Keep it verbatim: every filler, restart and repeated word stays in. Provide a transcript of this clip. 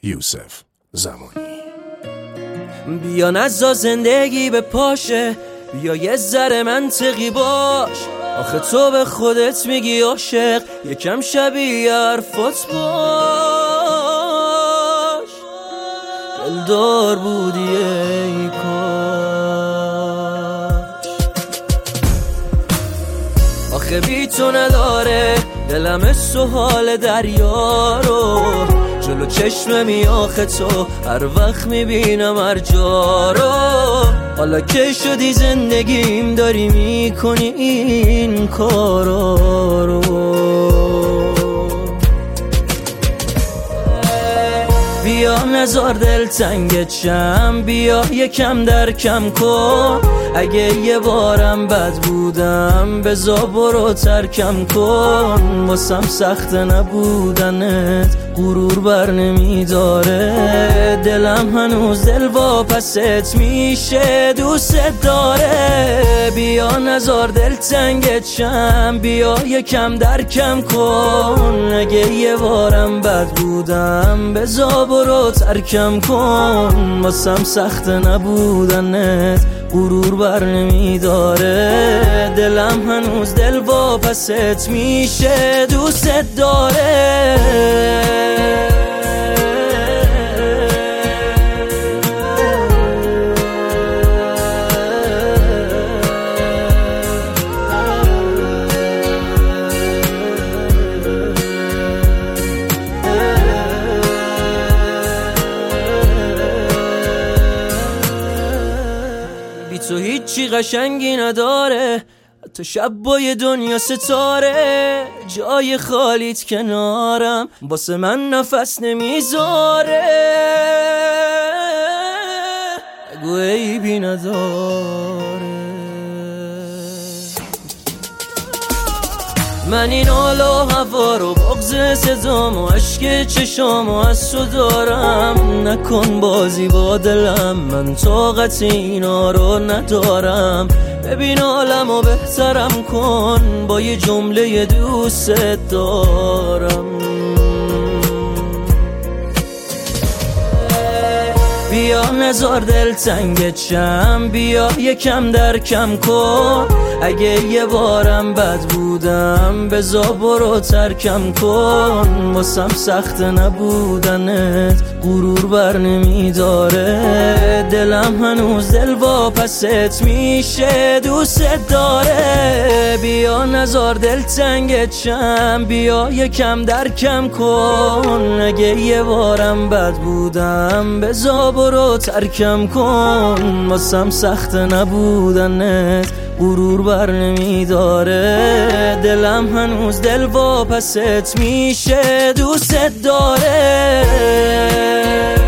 یوسف زمانی. بیا نزا زندگی به پاشه، بیا یه ذره منطقی باش. آخه تو به خودت میگی عاشق، یکم شبیه حرفات باش. دلدار بودی ای کاش. آخه بی تو نداره دلم اسو حال دریا رو، جلو چشممی آخه تو هر وقت میبینم هر جا رو. حالا که شدی زندگیم داری میکنی این کارا رو. بیا نزار دل تنگت شم، بیا یکم در کم کن. اگه یه بارم بد بودم بزا برو ترکم کن. واسم سخت نبودنت غرور بر نمیداره، دلم هنوز دل واپست میشه دوست داره. بیا نزار دل تنگت شم، بیا یکم در کم کن. اگه یه بارم بد بودم بزا برو ترکم کن. واسم سخت نبودنت غرور بر نمیداره، دلم هنوز دل واپست میشه دوست داره. تو هیچی قشنگی نداره، تو شب با یه دنیا ستاره. جای خالیت کنارم واسه من نفس نمیذاره. اگه عیبی نداره من این حال و هوا رو، بغض صدام و عشق چشام و از تو دارم. نکن بازی با دلم، من طاقت اینا رو ندارم. ببین حالم و بهترم کن، با یه جمله دوست دارم. بیا نزار دل تنگت شم، بیا یکم در کم کن. اگه یه بارم بد بودم بزا برو ترکم کن. واسم سخت نبودنت غرور بر نمیداره، دلم هنوز دل واپست میشه دوست داره. بیا نزار دل تنگت شم، بیا یکم در کم کن. اگه یه بارم بد بودم بزا برو ترکم کن. واسم سخت نبودنت غرور بر نمیداره، دلم هنوز دل واپست میشه دوست داره.